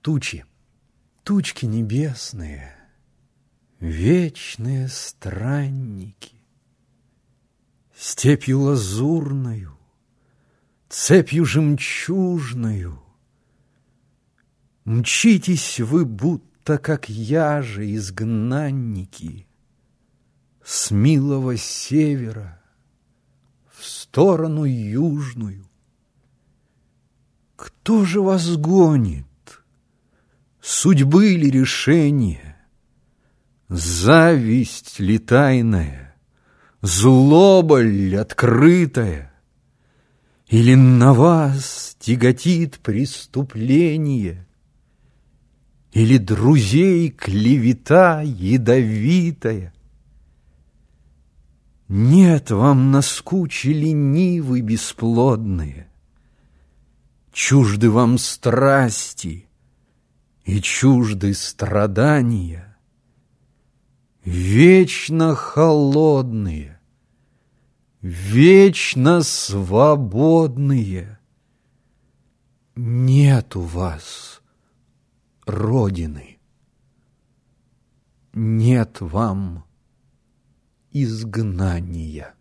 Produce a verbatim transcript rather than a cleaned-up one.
Тучи, тучки небесные, вечные странники, степью лазурною, цепью жемчужною мчитесь вы, будто как я же, изгнанники, с милого севера в сторону южную. Кто же вас гонит? Судьбы ли решение? Зависть ли тайная? Злоба ли открытая? Или на вас тяготит преступление? Или друзей клевета ядовитая? Нет вам наскучили нивы бесплодные, чужды вам страсти и чужды страдания, вечно холодные, вечно свободные. Нет у вас родины, нет вам изгнания.